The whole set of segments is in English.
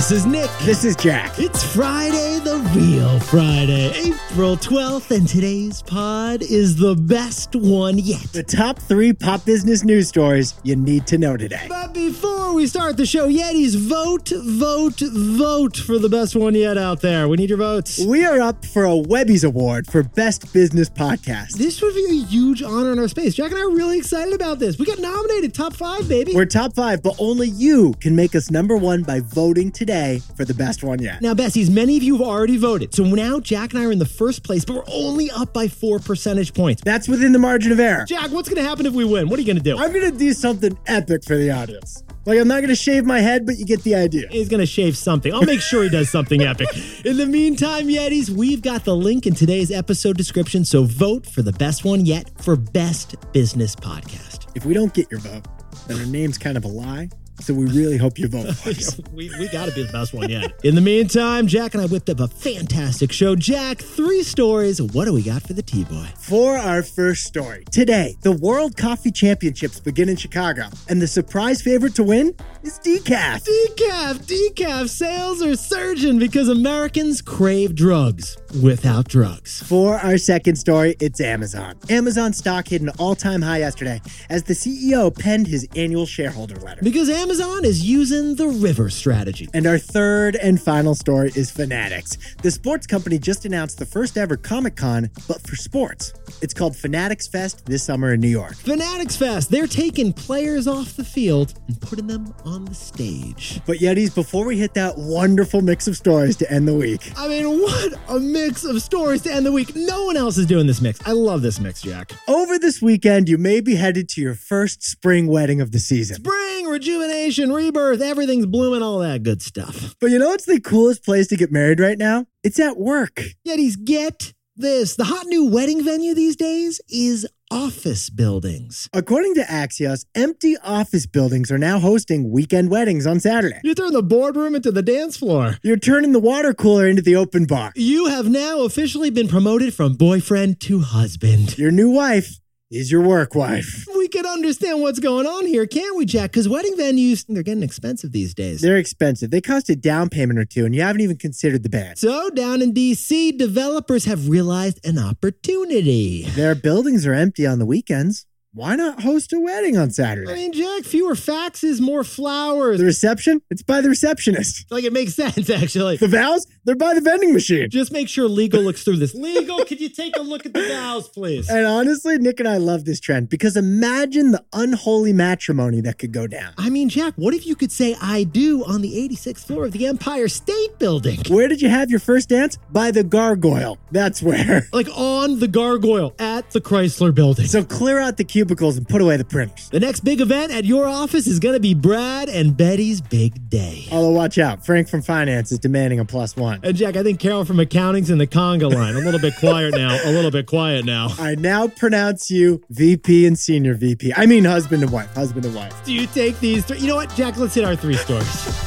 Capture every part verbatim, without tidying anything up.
This is Nick. This is Jack. It's Friday, the real Friday, April twelfth, and today's pod is the best one yet. The top three pop business news stories you need to know today. But before we start the show, Yetis, vote, vote, vote for the best one yet out there. We need your votes. We are up for a Webby's Award for Best Business Podcast. This would be a huge honor in our space. Jack and I are really excited about this. We got nominated top five, baby. We're top five, but only you can make us number one by voting today for the best one yet. Now, Bessies, many of you have already voted. So now Jack and I are in the first place, but we're only up by four percentage points. That's within the margin of error. Jack, what's going to happen if we win? What are you going to do? I'm going to do something epic for the audience. Like, I'm not going to shave my head, but you get the idea. He's going to shave something. I'll make sure he does something epic. In the meantime, Yetis, we've got the link in today's episode description, so vote for the best one yet for Best Business Podcast. If we don't get your vote, then our name's kind of a lie. So we really hope you vote for us. we we got to be the best one yet. In the meantime, Jack and I whipped up a fantastic show. Jack, three stories. What do we got for the T-Boy? For our first story, today, the World Coffee Championships begin in Chicago, and the surprise favorite to win is decaf. Decaf, decaf sales are surging because Americans crave drugs without drugs. For our second story, it's Amazon. Amazon stock hit an all-time high yesterday as the C E O penned his annual shareholder letter. Because Amazon is using the river strategy. And our third and final story is Fanatics. The sports company just announced the first ever Comic-Con, but for sports. It's called Fanatics Fest this summer in New York. Fanatics Fest, they're taking players off the field and putting them on the stage. But Yetis, before we hit that wonderful mix of stories to end the week. I mean, what a mix of stories to end the week. No one else is doing this mix. I love this mix, Jack. Over this weekend, you may be headed to your first spring wedding of the season. Spring, rejuvenation, rebirth, everything's blooming, all that good stuff. But you know what's the coolest place to get married right now? It's at work. Yetis, get this. The hot new wedding venue these days is office buildings. According to Axios, empty office buildings are now hosting weekend weddings on Saturday. You turn the boardroom into the dance floor. You're turning the water cooler into the open bar. You have now officially been promoted from boyfriend to husband. Your new wife is your work wife. We can understand what's going on here, can't we, Jack? Because wedding venues, they're getting expensive these days. They're expensive. They cost a down payment or two, and you haven't even considered the band. So down in D C, developers have realized an opportunity. Their buildings are empty on the weekends. Why not host a wedding on Saturday? I mean, Jack, fewer faxes, more flowers. The reception? It's by the receptionist. Like, it makes sense, actually. The vows? They're by the vending machine. Just make sure legal looks through this. Legal, could you take a look at the vows, please? And honestly, Nick and I love this trend because imagine the unholy matrimony that could go down. I mean, Jack, what if you could say I do on the eighty-sixth floor of the Empire State Building? Where did you have your first dance? By the Gargoyle. That's where. Like on the Gargoyle at the Chrysler Building. So clear out the cubicles and put away the printers. The next big event at your office is going to be Brad and Betty's big day. Although watch out, Frank from finance is demanding a plus one. And Jack, I think Carol from accounting's in the conga line. A little bit quiet now. A little bit quiet now. I now pronounce you V P and senior V P. I mean husband and wife. Husband and wife. Do you take these three? You know what, Jack? Let's hit our three stories.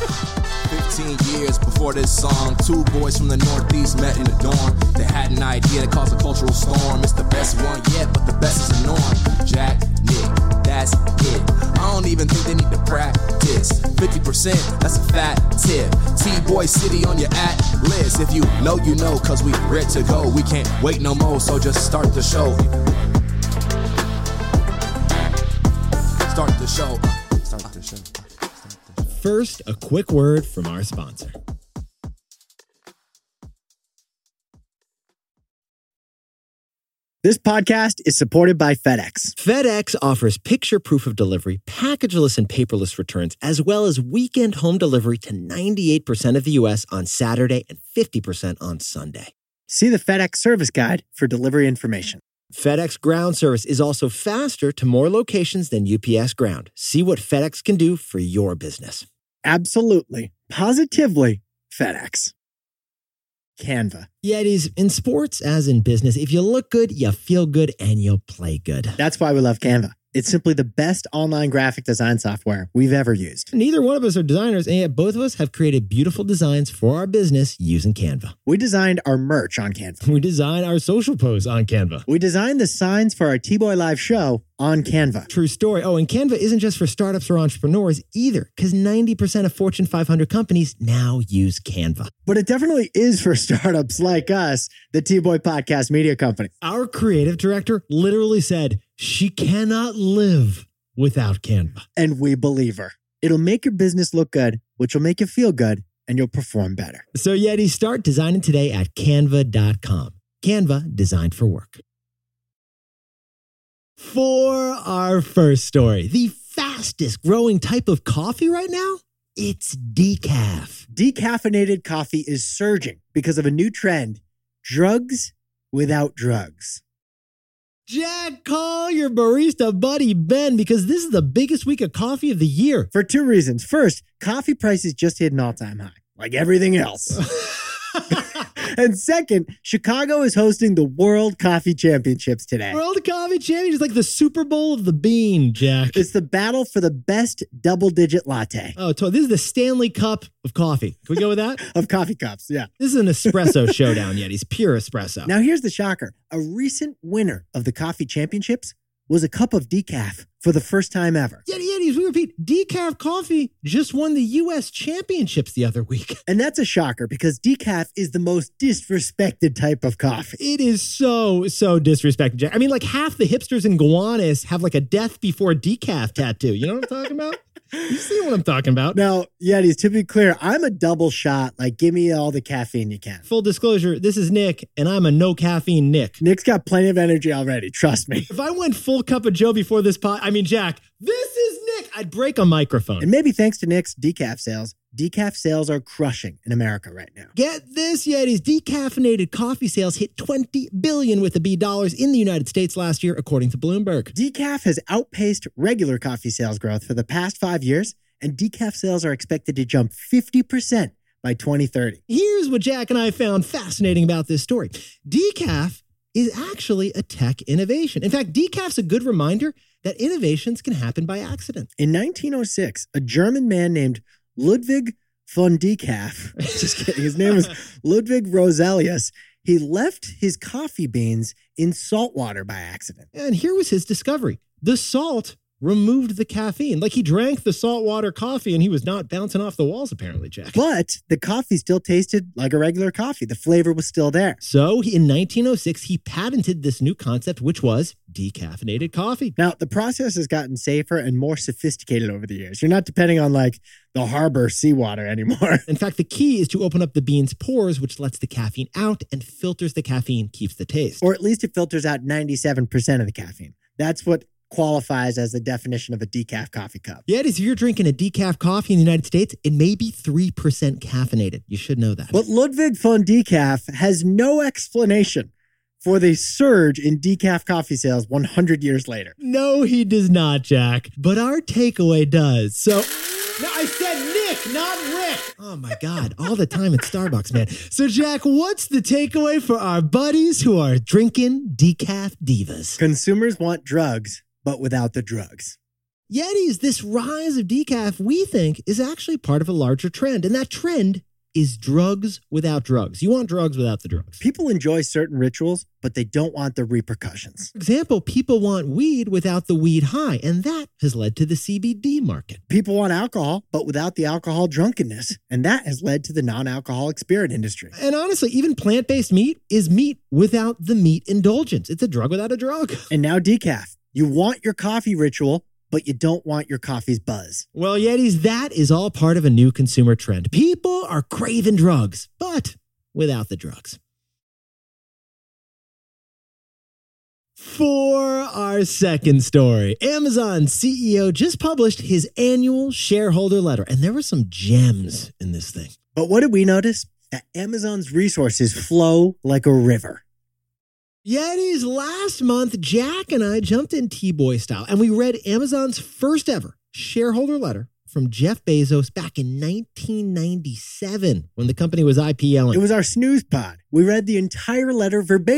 fifteen years before this song, two boys from the Northeast met in the dorm. They had an idea that caused a cultural storm. It's the best one yet, but the best is the norm. Jack, Nick, that's it. I don't even think they need to practice. fifty percent, that's a fat tip. T-Boy City on your at list. If you know, you know, cause we ready to go. We can't wait no more, so just start the show. Start the show. Start the show. First, a quick word from our sponsor. This podcast is supported by FedEx. FedEx offers picture proof of delivery, packageless and paperless returns, as well as weekend home delivery to ninety-eight percent of the U S on Saturday and fifty percent on Sunday. See the FedEx service guide for delivery information. FedEx Ground service is also faster to more locations than U P S Ground. See what FedEx can do for your business. Absolutely, positively FedEx. Canva. Yetis, in sports as in business, if you look good, you feel good, and you'll play good. That's why we love Canva. It's simply the best online graphic design software we've ever used. Neither one of us are designers, and yet both of us have created beautiful designs for our business using Canva. We designed our merch on Canva. We design our social posts on Canva. We designed the signs for our T-Boy Live show on Canva. True story. Oh, and Canva isn't just for startups or entrepreneurs either, because ninety percent of Fortune five hundred companies now use Canva. But it definitely is for startups like us, the T-Boy Podcast Media Company. Our creative director literally said she cannot live without Canva. And we believe her. It'll make your business look good, which will make you feel good, and you'll perform better. So Yeti, start designing today at canva dot com. Canva, designed for work. For our first story, the fastest growing type of coffee right now, it's decaf. Decaffeinated coffee is surging because of a new trend, drugs without drugs. Jack, call your barista buddy Ben, because this is the biggest week of coffee of the year. For two reasons. First, coffee prices just hit an all-time high, like everything else. And second, Chicago is hosting the World Coffee Championships today. World Coffee Championships, like the Super Bowl of the bean, Jack. It's the battle for the best double-digit latte. Oh, so this is the Stanley Cup of coffee. Can we go with that? Of coffee cups, yeah. This is an espresso showdown, Yetis. Pure espresso. Now, here's the shocker. A recent winner of the Coffee Championships was a cup of decaf for the first time ever. Yeti, Yetis, we repeat, decaf coffee just won the U S championships the other week. And that's a shocker because decaf is the most disrespected type of coffee. It is so, so disrespected, Jack. I mean, like half the hipsters in Gowanus have like a death before decaf tattoo. You know what I'm talking about? You see what I'm talking about. Now, Yetis, to be clear, I'm a double shot. Like, give me all the caffeine you can. Full disclosure, this is Nick, and I'm a no caffeine Nick. Nick's got plenty of energy already. Trust me. If I went full cup of Joe before this pot, I mean, Jack, this is Nick. I'd break a microphone. And maybe thanks to Nick's decaf sales, decaf sales are crushing in America right now. Get this, Yetis. Decaffeinated coffee sales hit twenty billion dollars with a B dollars in the United States last year, according to Bloomberg. Decaf has outpaced regular coffee sales growth for the past five years, and decaf sales are expected to jump fifty percent by twenty thirty. Here's what Jack and I found fascinating about this story. Decaf is actually a tech innovation. In fact, decaf's a good reminder that innovations can happen by accident. In nineteen oh six, a German man named Ludwig von Decaf, just kidding, his name was Ludwig Roselius, he left his coffee beans in salt water by accident. And here was his discovery. The salt removed the caffeine. Like he drank the saltwater coffee and he was not bouncing off the walls, apparently, Jack. But the coffee still tasted like a regular coffee. The flavor was still there. So in nineteen oh six, he patented this new concept, which was decaffeinated coffee. Now, the process has gotten safer and more sophisticated over the years. You're not depending on like the harbor seawater anymore. In fact, the key is to open up the bean's pores, which lets the caffeine out and filters the caffeine, keeps the taste. Or at least it filters out ninety-seven percent of the caffeine. That's what qualifies as the definition of a decaf coffee cup. Yeah, it is. If you're drinking a decaf coffee in the United States, it may be three percent caffeinated. You should know that. But Ludwig von Decaf has no explanation for the surge in decaf coffee sales one hundred years later. No, he does not, Jack. But our takeaway does. So, no, I said Nick, not Rick. Oh my God, all the time at Starbucks, man. So, Jack, what's the takeaway for our buddies who are drinking decaf divas? Consumers want drugs, but without the drugs. Yetis, this rise of decaf, we think, is actually part of a larger trend. And that trend is drugs without drugs. You want drugs without the drugs. People enjoy certain rituals, but they don't want the repercussions. For example, people want weed without the weed high, and that has led to the C B D market. People want alcohol, but without the alcohol drunkenness, and that has led to the non-alcoholic spirit industry. And honestly, even plant-based meat is meat without the meat indulgence. It's a drug without a drug. And now decaf. You want your coffee ritual, but you don't want your coffee's buzz. Well, Yetis, that is all part of a new consumer trend. People are craving drugs, but without the drugs. For our second story, Amazon C E O just published his annual shareholder letter, and there were some gems in this thing. But what did we notice? That Amazon's resources flow like a river. Yetis, last month, Jack and I jumped in T-Boy style, and we read Amazon's first ever shareholder letter from Jeff Bezos back in nineteen ninety-seven when the company was IPOing. It was our snooze pod. We read the entire letter verbatim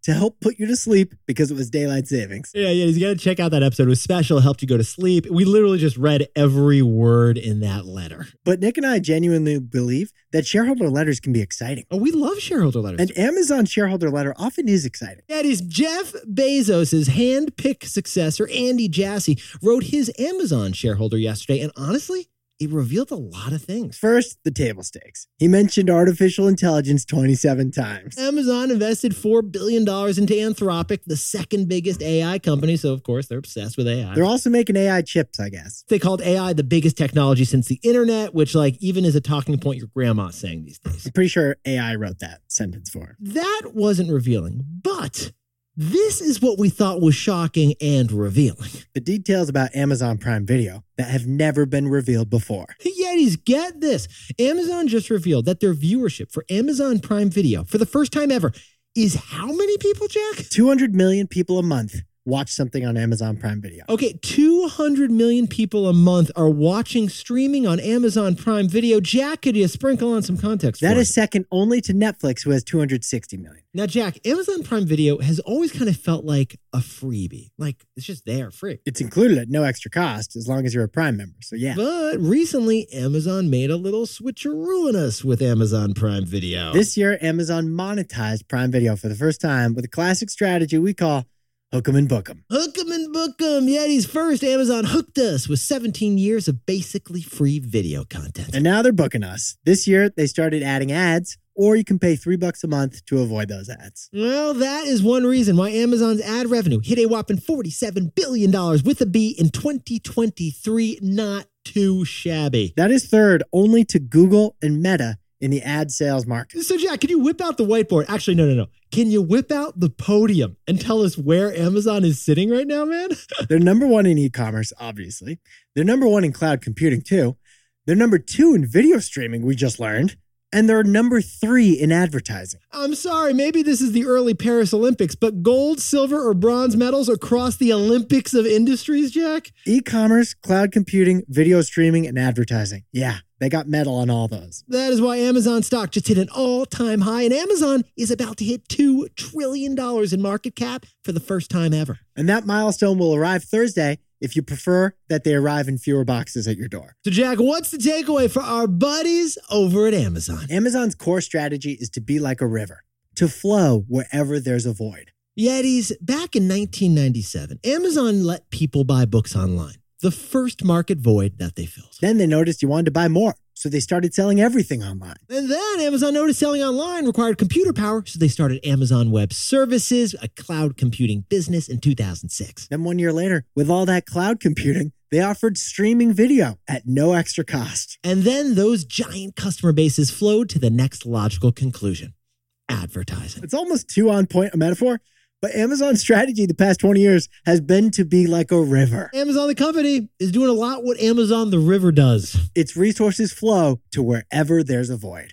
to help put you to sleep because it was daylight savings. Yeah, yeah, you got to check out that episode. It was special, helped you go to sleep. We literally just read every word in that letter. But Nick and I genuinely believe that shareholder letters can be exciting. Oh, we love shareholder letters. An Amazon shareholder letter often is exciting. Yeah, it is. Jeff Bezos' hand-picked successor, Andy Jassy, wrote his Amazon shareholder yesterday, and honestly, it revealed a lot of things. First, the table stakes. He mentioned artificial intelligence twenty-seven times. Amazon invested four billion dollars into Anthropic, the second biggest A I company, so of course they're obsessed with A I. They're also making A I chips, I guess. They called A I the biggest technology since the internet, which like even is a talking point your grandma's saying these days. I'm pretty sure A I wrote that sentence for him. That wasn't revealing, but this is what we thought was shocking and revealing. The details about Amazon Prime Video that have never been revealed before. Yetis, get this. Amazon just revealed that their viewership for Amazon Prime Video for the first time ever is how many people, Jack? two hundred million people a month watch something on Amazon Prime Video. Okay, two hundred million people a month are watching streaming on Amazon Prime Video. Jack, could you sprinkle on some context for That us? is second only to Netflix, who has two hundred sixty million. Now, Jack, Amazon Prime Video has always kind of felt like a freebie. Like, it's just there, free. It's included at no extra cost as long as you're a Prime member, so yeah. But recently, Amazon made a little switcheroo on us with Amazon Prime Video. This year, Amazon monetized Prime Video for the first time with a classic strategy we call hook 'em and book 'em. Hook 'em and book 'em. Yetis, first, Amazon hooked us with seventeen years of basically free video content. And now they're booking us. This year, they started adding ads, or you can pay three bucks a month to avoid those ads. Well, that is one reason why Amazon's ad revenue hit a whopping forty-seven billion dollars with a B in twenty twenty-three. Not too shabby. That is third only to Google and Meta in the ad sales market. So, Jack, can you whip out the whiteboard? Actually, no, no, no. Can you whip out the podium and tell us where Amazon is sitting right now, man? They're number one in e-commerce, obviously. They're number one in cloud computing, too. They're number two in video streaming, we just learned. And they're number three in advertising. I'm sorry, maybe this is the early Paris Olympics, but gold, silver, or bronze medals across the Olympics of industries, Jack? E-commerce, cloud computing, video streaming, and advertising. Yeah, they got medal on all those. That is why Amazon stock just hit an all-time high, and Amazon is about to hit two trillion dollars in market cap for the first time ever. And that milestone will arrive Thursday if you prefer that they arrive in fewer boxes at your door. So, Jack, what's the takeaway for our buddies over at Amazon? Amazon's core strategy is to be like a river, to flow wherever there's a void. Yetis, back in nineteen ninety-seven, Amazon let people buy books online, the first market void that they filled. Then they noticed you wanted to buy more, so they started selling everything online. And then Amazon noticed selling online required computer power, so they started Amazon Web Services, a cloud computing business, in two thousand six. Then one year later, with all that cloud computing, they offered streaming video at no extra cost. And then those giant customer bases flowed to the next logical conclusion: advertising. It's almost too on point a metaphor, but Amazon's strategy the past twenty years has been to be like a river. Amazon, the company, is doing a lot what Amazon, the river, does. Its resources flow to wherever there's a void.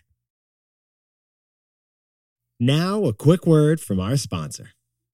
Now, a quick word from our sponsor.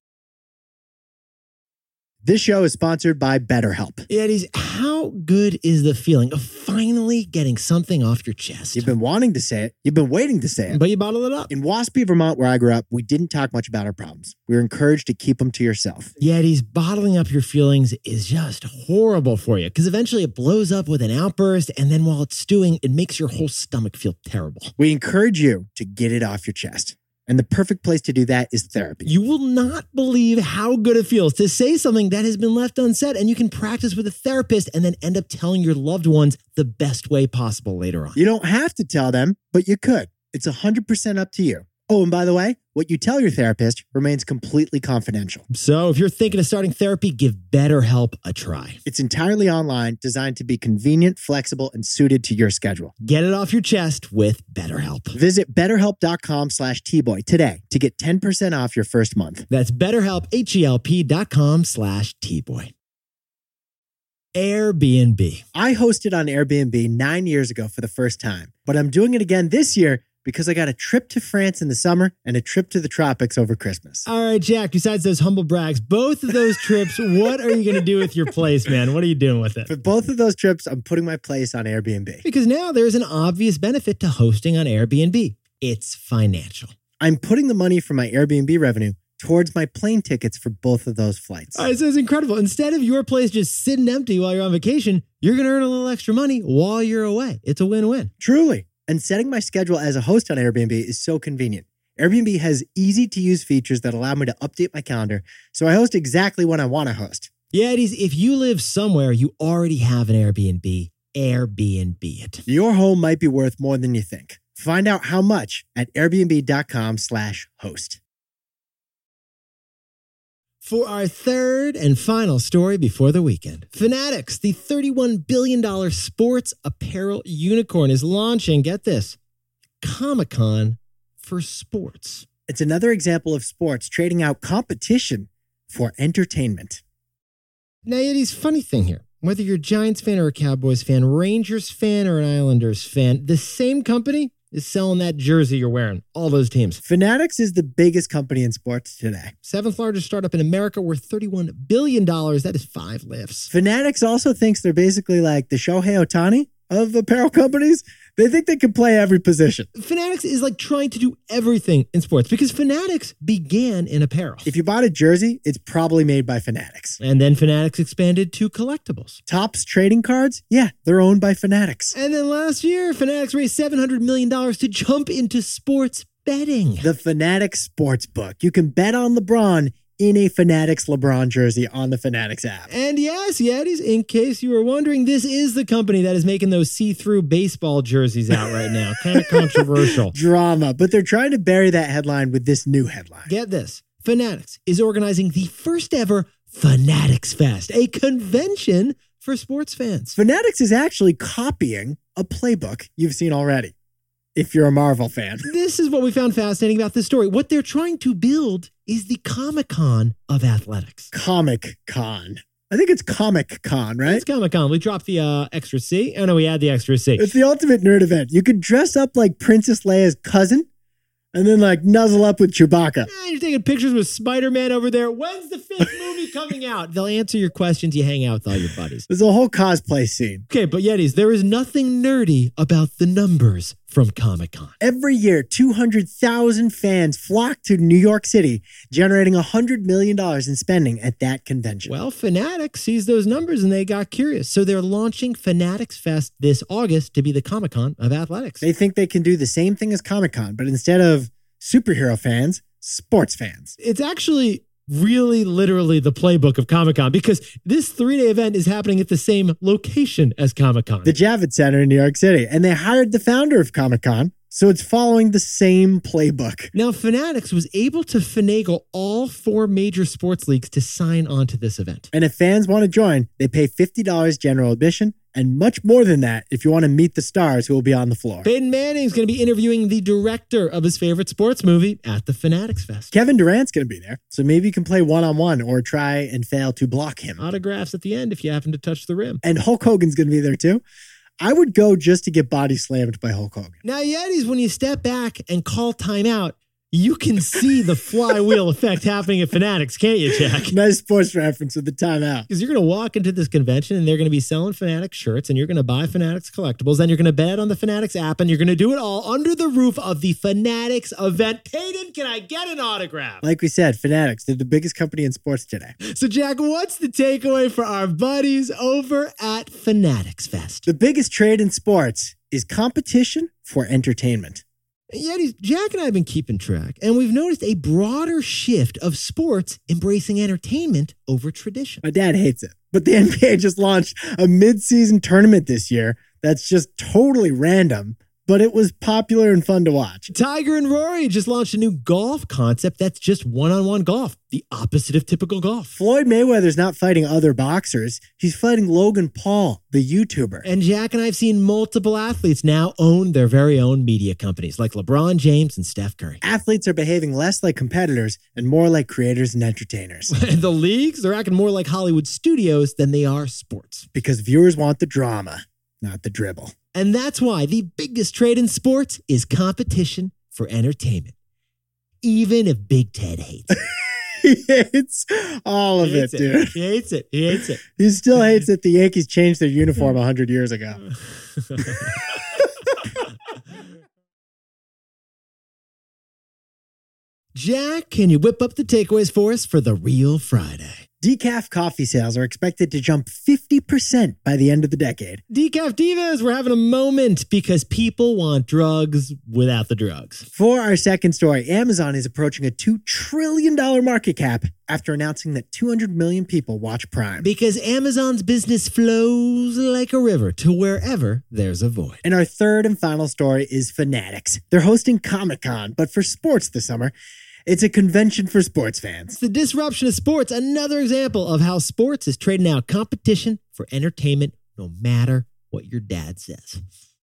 This show is sponsored by BetterHelp. Yetis, how good is the feeling of finally getting something off your chest? You've been wanting to say it. You've been waiting to say it. But you bottle it up. In Waspy, Vermont, where I grew up, we didn't talk much about our problems. We were encouraged to keep them to yourself. Yetis, bottling up your feelings is just horrible for you because eventually it blows up with an outburst, and then while it's stewing, it makes your whole stomach feel terrible. We encourage you to get it off your chest. And the perfect place to do that is therapy. You will not believe how good it feels to say something that has been left unsaid, and you can practice with a therapist and then end up telling your loved ones the best way possible later on. You don't have to tell them, but you could. It's one hundred percent up to you. Oh, and by the way, what you tell your therapist remains completely confidential. So if you're thinking of starting therapy, give BetterHelp a try. It's entirely online, designed to be convenient, flexible, and suited to your schedule. Get it off your chest with BetterHelp. Visit betterhelp.com slash tboy today to get ten percent off your first month. That's BetterHelp, H-E-L-P dot com slash T-Boy. Airbnb. I hosted on Airbnb nine years ago for the first time, but I'm doing it again this year because I got a trip to France in the summer and a trip to the tropics over Christmas. All right, Jack, besides those humble brags, both of those trips, what are you going to do with your place, man? What are you doing with it? For both of those trips, I'm putting my place on Airbnb. Because now there's an obvious benefit to hosting on Airbnb. It's financial. I'm putting the money from my Airbnb revenue towards my plane tickets for both of those flights. All right, so it's incredible. Instead of your place just sitting empty while you're on vacation, you're going to earn a little extra money while you're away. It's a win-win. Truly. And setting my schedule as a host on Airbnb is so convenient. Airbnb has easy-to-use features that allow me to update my calendar, so I host exactly when I want to host. Yeah, it is. If you live somewhere, you already have an Airbnb. Airbnb it. Your home might be worth more than you think. Find out how much at airbnb.com slash host. For our third and final story before the weekend, Fanatics, the thirty-one billion dollars sports apparel unicorn, is launching, get this, Comic-Con for sports. It's another example of sports trading out competition for entertainment. Now, Yeti's funny thing here. Whether you're a Giants fan or a Cowboys fan, Rangers fan or an Islanders fan, the same company is selling that jersey you're wearing. All those teams. Fanatics is the biggest company in sports today. Seventh largest startup in America, worth thirty-one billion dollars. That is five lifts. Fanatics also thinks they're basically like the Shohei Ohtani of apparel companies. They think they can play every position. Fanatics is like trying to do everything in sports because Fanatics began in apparel. If you bought a jersey, it's probably made by Fanatics. And then Fanatics expanded to collectibles. Topps trading cards, yeah, they're owned by Fanatics. And then last year, Fanatics raised seven hundred million dollars to jump into sports betting. The Fanatics Sportsbook. You can bet on LeBron in a Fanatics LeBron jersey on the Fanatics app. And yes, Yetis, in case you were wondering, this is the company that is making those see-through baseball jerseys out right now. Kind of controversial. Drama, but they're trying to bury that headline with this new headline. Get this. Fanatics is organizing the first ever Fanatics Fest, a convention for sports fans. Fanatics is actually copying a playbook you've seen already, if you're a Marvel fan. This is what we found fascinating about this story. What they're trying to build is the Comic-Con of athletics. Comic-Con. I think it's Comic-Con, right? It's Comic-Con. We dropped the uh, extra C. Oh, no, we add the extra C. It's the ultimate nerd event. You could dress up like Princess Leia's cousin and then like nuzzle up with Chewbacca. Eh, you're taking pictures with Spider-Man over there. When's the fifth movie coming out? They'll answer your questions. You hang out with all your buddies. There's a whole cosplay scene. Okay, but Yetis, there is nothing nerdy about the numbers from Comic-Con. Every year, two hundred thousand fans flock to New York City, generating one hundred million dollars in spending at that convention. Well, Fanatics sees those numbers and they got curious. So they're launching Fanatics Fest this August to be the Comic-Con of athletics. They think they can do the same thing as Comic-Con, but instead of superhero fans, sports fans. It's actually really literally the playbook of Comic-Con because this three-day event is happening at the same location as Comic-Con. The Javits Center in New York City. And they hired the founder of Comic-Con, so it's following the same playbook. Now, Fanatics was able to finagle all four major sports leagues to sign on to this event. And if fans want to join, they pay fifty dollars general admission and much more than that if you want to meet the stars who will be on the floor. Peyton Manning's going to be interviewing the director of his favorite sports movie at the Fanatics Fest. Kevin Durant's going to be there, so maybe you can play one-on-one or try and fail to block him. Autographs at the end if you happen to touch the rim. And Hulk Hogan's going to be there too. I would go just to get body slammed by Hulk Hogan. Now, Yetis, when you step back and call timeout, you can see the flywheel effect happening at Fanatics, can't you, Jack? Nice sports reference with the timeout. Because you're going to walk into this convention and they're going to be selling Fanatics shirts and you're going to buy Fanatics collectibles. Then you're going to bet on the Fanatics app and you're going to do it all under the roof of the Fanatics event. Peyton, can I get an autograph? Like we said, Fanatics, they're the biggest company in sports today. So, Jack, what's the takeaway for our buddies over at Fanatics Fest? The biggest trade in sports is competition for entertainment. Yetis, Jack and I have been keeping track, and we've noticed a broader shift of sports embracing entertainment over tradition. My dad hates it, but the N B A just launched a mid-season tournament this year that's just totally random, but it was popular and fun to watch. Tiger and Rory just launched a new golf concept that's just one-on-one golf, the opposite of typical golf. Floyd Mayweather's not fighting other boxers. He's fighting Logan Paul, the YouTuber. And Jack and I have seen multiple athletes now own their very own media companies, like LeBron James and Steph Curry. Athletes are behaving less like competitors and more like creators and entertainers. And the leagues, they're acting more like Hollywood studios than they are sports. Because viewers want the drama, not the dribble. And that's why the biggest trade in sports is competition for entertainment, even if Big Ted hates it. He hates all of it, it, dude. He hates it. He hates it. He still hates that the Yankees changed their uniform one hundred years ago. Jack, can you whip up the takeaways for us for the real Friday? Decaf coffee sales are expected to jump fifty percent by the end of the decade. Decaf Divas, we're having a moment because people want drugs without the drugs. For our second story, Amazon is approaching a two trillion dollars market cap after announcing that two hundred million people watch Prime. Because Amazon's business flows like a river to wherever there's a void. And our third and final story is Fanatics. They're hosting Comic-Con, but for sports this summer. It's a convention for sports fans. It's the disruption of sports, another example of how sports is trading out competition for entertainment, no matter what your dad says.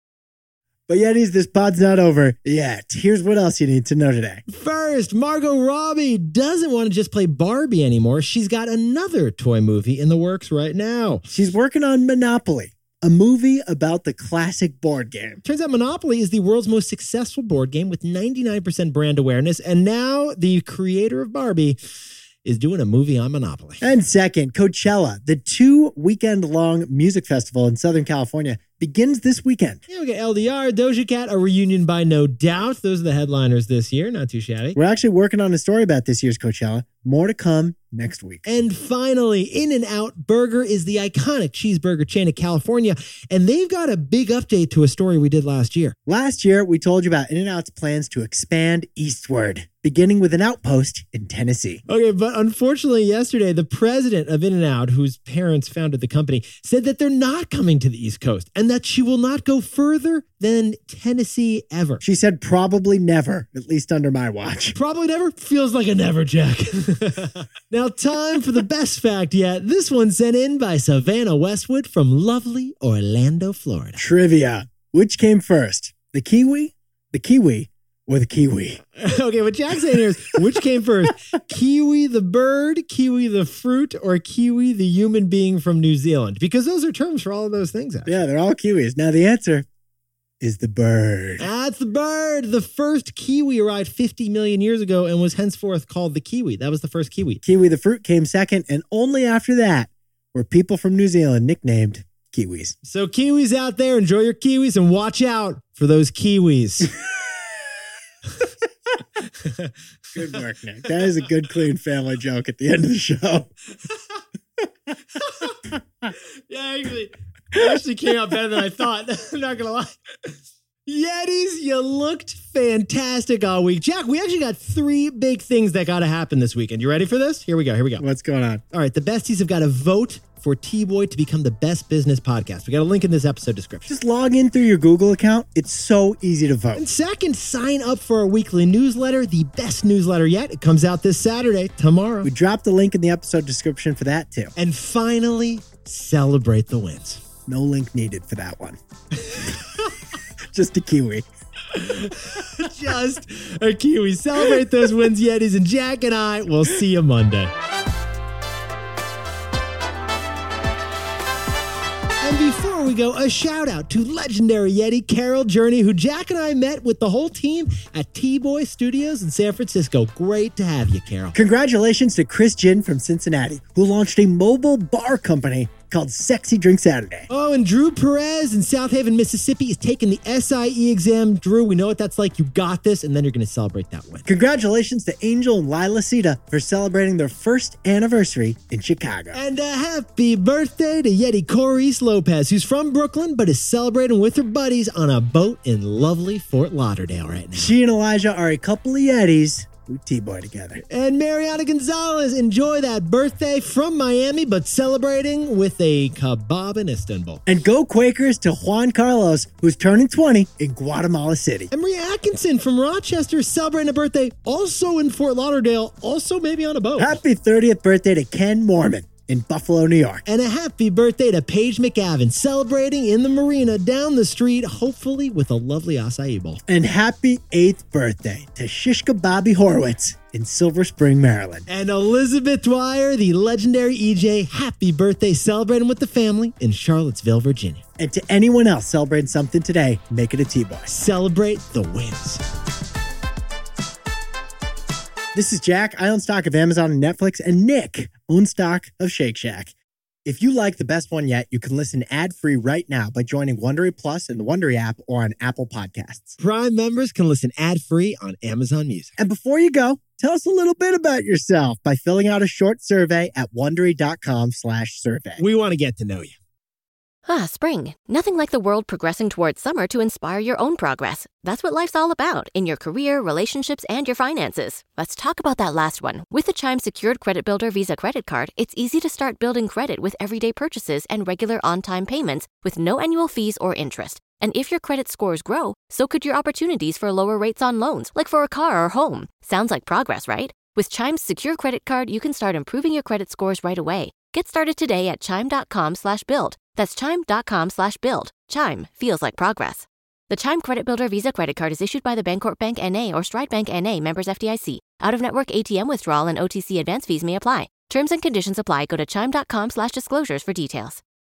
But Yetis, this pod's not over yet. Here's what else you need to know today. First, Margot Robbie doesn't want to just play Barbie anymore. She's got another toy movie in the works right now. She's working on Monopoly, a movie about the classic board game. Turns out Monopoly is the world's most successful board game with ninety-nine percent brand awareness. And now the creator of Barbie is doing a movie on Monopoly. And second, Coachella, the two weekend long music festival in Southern California, begins this weekend. Yeah, we got L D R, Doja Cat, a reunion by No Doubt. Those are the headliners this year. Not too shabby. We're actually working on a story about this year's Coachella. More to come next week. And finally, In-N-Out Burger is the iconic cheeseburger chain of California, and they've got a big update to a story we did last year. Last year, we told you about In-N-Out's plans to expand eastward, beginning with an outpost in Tennessee. Okay, but unfortunately yesterday, the president of In-N-Out, whose parents founded the company, said that they're not coming to the East Coast and that she will not go further than Tennessee ever. She said probably never, at least under my watch. Probably never feels like a never, Jack. Now, time for the best fact yet. This one sent in by Savannah Westwood from lovely Orlando, Florida. Trivia. Which came first? The kiwi, the kiwi, or the kiwi? Okay, what Jack's saying here is, which came first? Kiwi the bird, kiwi the fruit, or kiwi the human being from New Zealand? Because those are terms for all of those things. Actually. Yeah, they're all kiwis. Now, the answer is the bird. That's the bird. The first kiwi arrived fifty million years ago and was henceforth called the kiwi. That was the first kiwi. Kiwi the fruit came second, and only after that were people from New Zealand nicknamed kiwis. So kiwis out there, enjoy your kiwis and watch out for those kiwis. Good work, Nick. That is a good, clean family joke at the end of the show. Yeah, actually, it actually came out better than I thought. I'm not going to lie. Yetis, you looked fantastic all week. Jack, we actually got three big things that got to happen this weekend. You ready for this? Here we go. Here we go. What's going on? All right. The besties have got to vote for T-Boy to become the best business podcast. We got a link in this episode description. Just log in through your Google account. It's so easy to vote. And second, sign up for our weekly newsletter, the best newsletter yet. It comes out this Saturday, tomorrow. We dropped the link in the episode description for that, too. And finally, celebrate the wins. No link needed for that one. Just a kiwi. Just a kiwi. Celebrate those wins, Yetis. And Jack and I will see you Monday. And before we go, a shout out to legendary Yeti Carol Journey, who Jack and I met with the whole team at T-Boy Studios in San Francisco. Great to have you, Carol. Congratulations to Chris Ginn from Cincinnati, who launched a mobile bar company called Sexy Drink Saturday. Oh, and Drew Perez in South Haven, Mississippi is taking the S I E exam. Drew, we know what that's like. You got this, and then you're going to celebrate that win. Congratulations to Angel and Lila Sita for celebrating their first anniversary in Chicago. And a happy birthday to Yeti Corice Lopez, who's from Brooklyn, but is celebrating with her buddies on a boat in lovely Fort Lauderdale right now. She and Elijah are a couple of Yetis who T-Boy together. And Mariana Gonzalez, enjoy that birthday from Miami, but celebrating with a kebab in Istanbul. And go Quakers to Juan Carlos, who's turning twenty in Guatemala City. And Maria Atkinson from Rochester is celebrating a birthday also in Fort Lauderdale, also maybe on a boat. Happy thirtieth birthday to Ken Mormon in Buffalo, New York. And a happy birthday to Paige McGavin, celebrating in the marina down the street, hopefully with a lovely acai bowl. And happy eighth birthday to Shishka Bobby Horowitz in Silver Spring, Maryland. And Elizabeth Dwyer, the legendary E J, happy birthday, celebrating with the family in Charlottesville, Virginia. And to anyone else celebrating something today, make it a T-Boy. Celebrate the wins. This is Jack. I own stock of Amazon and Netflix, and Nick owns stock of Shake Shack. If you like the best one yet, you can listen ad-free right now by joining Wondery Plus in the Wondery app or on Apple Podcasts. Prime members can listen ad-free on Amazon Music. And before you go, Tell us a little bit about yourself by filling out a short survey at Wondery.com slash survey. We want to get to know you. Ah, spring. Nothing like the world progressing towards summer to inspire your own progress. That's what life's all about in your career, relationships, and your finances. Let's talk about that last one. With the Chime Secured Credit Builder Visa Credit Card, it's easy to start building credit with everyday purchases and regular on-time payments with no annual fees or interest. And if your credit scores grow, so could your opportunities for lower rates on loans, like for a car or home. Sounds like progress, right? With Chime's Secure Credit Card, you can start improving your credit scores right away. Get started today at chime.com slash build. That's chime.com slash build. Chime feels like progress. The Chime Credit Builder Visa Credit Card is issued by the Bancorp Bank N A or Stride Bank N A, members F D I C. Out-of-network A T M withdrawal and O T C advance fees may apply. Terms and conditions apply. Go to chime.com slash disclosures for details.